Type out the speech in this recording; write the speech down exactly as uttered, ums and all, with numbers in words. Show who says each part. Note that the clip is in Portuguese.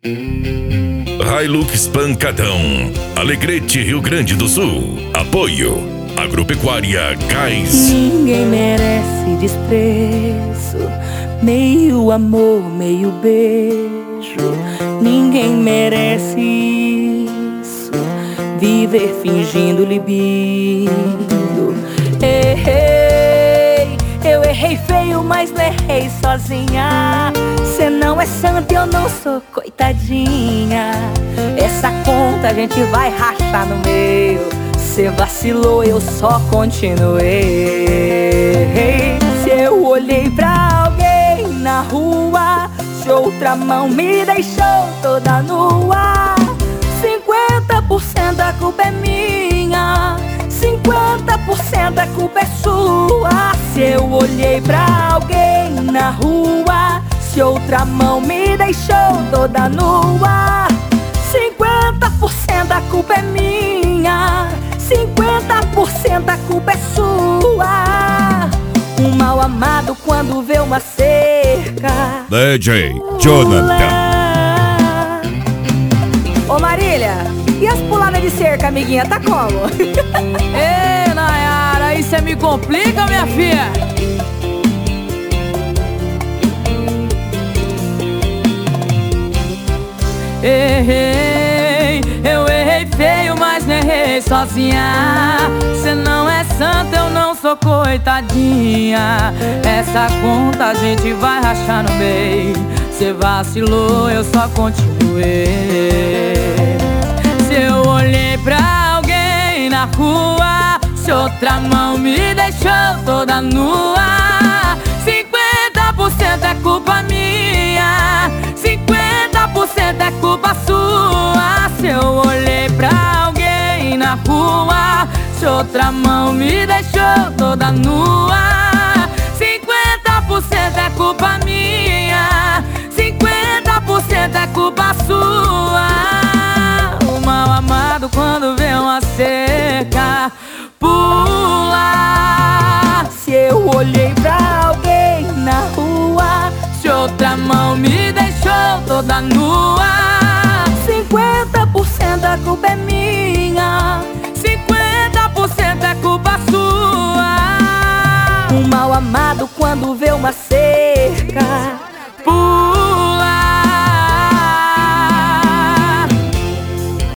Speaker 1: Hilux Pancadão, Alegrete, Rio Grande do Sul. Apoio Agropecuária Cais.
Speaker 2: Ninguém merece desprezo, meio amor, meio beijo. Ninguém merece isso, viver fingindo libido. Errei, eu errei feio, mas não errei sozinha. Cê não é santa, eu não sou coitadinha. Essa conta a gente vai rachar no meio. Cê vacilou, eu só continuei. Se eu olhei pra alguém na rua, se outra mão me deixou toda nua, cinquenta por cento a culpa é minha, cinquenta por cento a culpa é sua. Se eu olhei pra alguém na rua, se outra mão me deixou toda nua, cinquenta por cento a culpa é minha, cinquenta por cento a culpa é sua. Um mal amado quando vê uma cerca.
Speaker 1: D J Jonathan.
Speaker 2: Ô Marília, e as puladas de cerca, amiguinha, tá como?
Speaker 3: Ei, Nayara, aí cê me complica, minha filha. Errei, eu errei feio, mas não errei sozinha. Cê não é santa, eu não sou coitadinha. Essa conta a gente vai rachar no meio. Cê vacilou, eu só continuei. Se eu olhei pra alguém na rua, se outra mão me deixou toda nua, cinquenta por cento é culpa minha, cinquenta por cento é culpa sua. Se eu olhei pra alguém na rua, se outra mão me deixou toda nua, cinquenta por cento é culpa minha, cinquenta por cento é culpa sua. O mal amado quando vê uma cerca pula.
Speaker 2: Se eu olhei pra alguém na rua,
Speaker 3: se outra mão me deixou toda nua,
Speaker 2: cinquenta por cento a culpa é minha,
Speaker 3: cinquenta por cento é culpa sua.
Speaker 2: um mal amado quando vê uma cerca